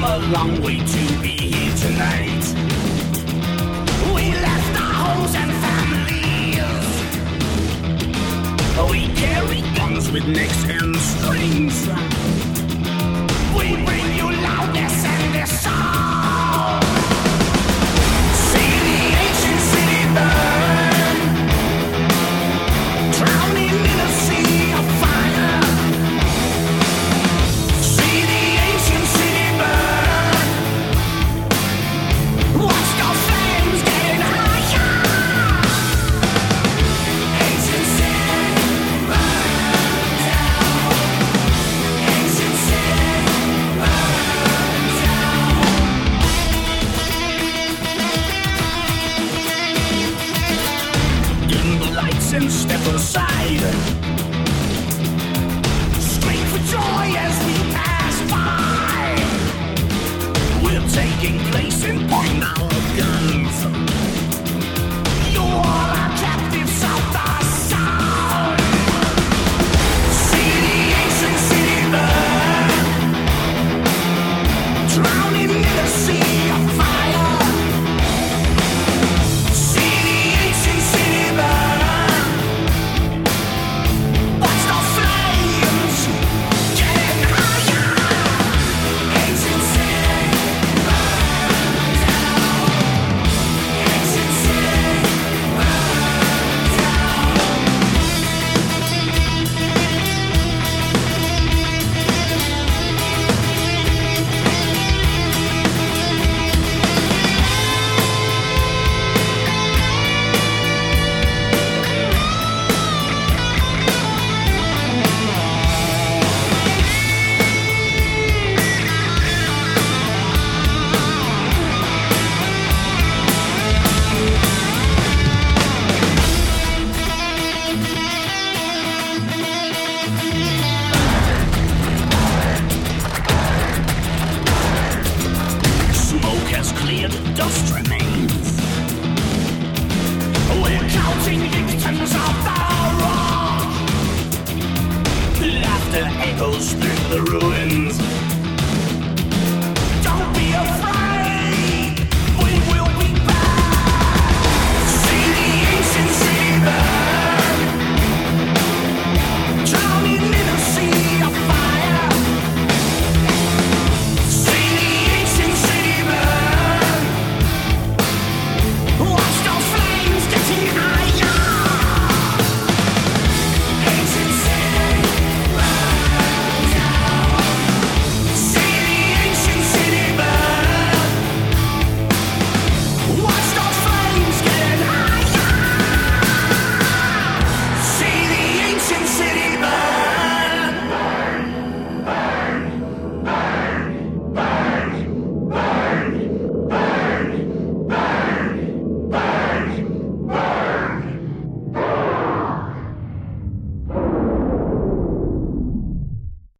a long way to be here tonight. We left our homes and families. We carry guns with necks and strings. We bring you loudness and the sound. See the ancient city burn, drowning in a sea of fire. See the ancient city burn. Watch those flames getting higher. Ancient city burn down. Ancient city burn down. Dim the lights and step aside. Scream for joy as we pass by. We're taking place and point our guns. You all are captives of the sound. See the ancient city burn, drowning in a sea of fire. See the ancient city burn. Watch the flames getting higher. Ancient city burn down. Ancient city burn down. Smoke has cleared, dust remains. We're counting victims of the rock. Laughter echoes through the ruins.